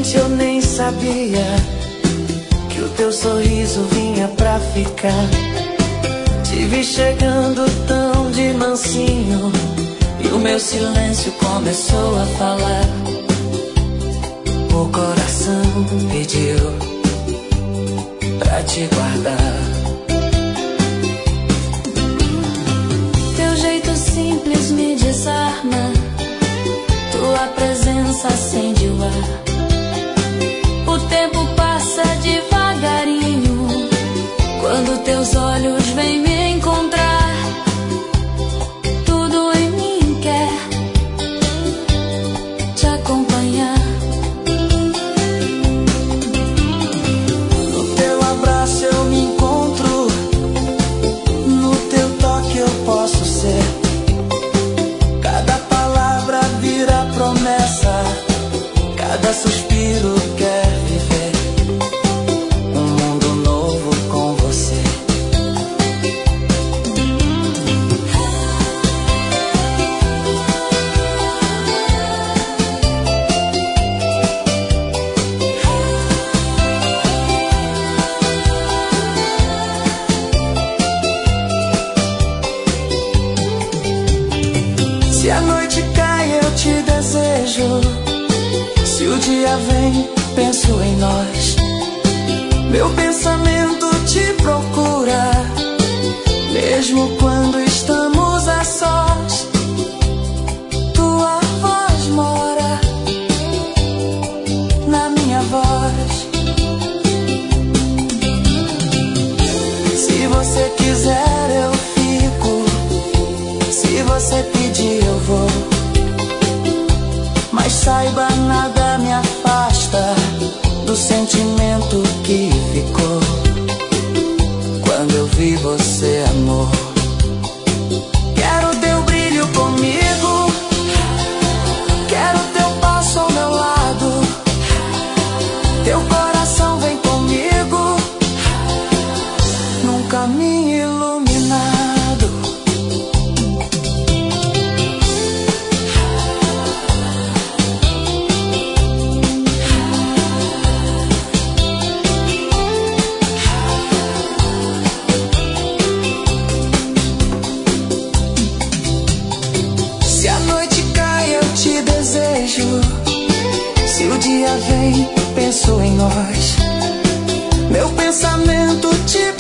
Inocente eu nem sabia que o teu sorriso vinha pra ficar. Te vi chegando tão de mansinho e o meu silêncio começou a falar. O coração pediu pra te guardar. Teu jeito simples me desarma, tua presença acende o ar. O tempo passa devagarinho quando teus olhos vêm me encontrar. Tudo em mim quer te acompanhar. No teu abraço eu me encontro, no teu toque eu posso ser. Cada palavra vira promessa, cada suspiro quer viver um mundo novo com você. Se a noite cai eu te desejo, se o dia vem penso em nós. Meu pensamento te procura, mesmo quando estamos a sós. Tua voz mora na minha voz. Se você quiser eu fico, se você pedir eu vou. Mas saiba, nada me afasta do sentimento que ficou quando eu vi você, amor. Quero teu brilho comigo, quero teu passo ao meu lado. Teu coração vem comigo num caminho iluminado. Se a noite cai eu te desejo, se o dia vem penso em nós. Meu pensamento te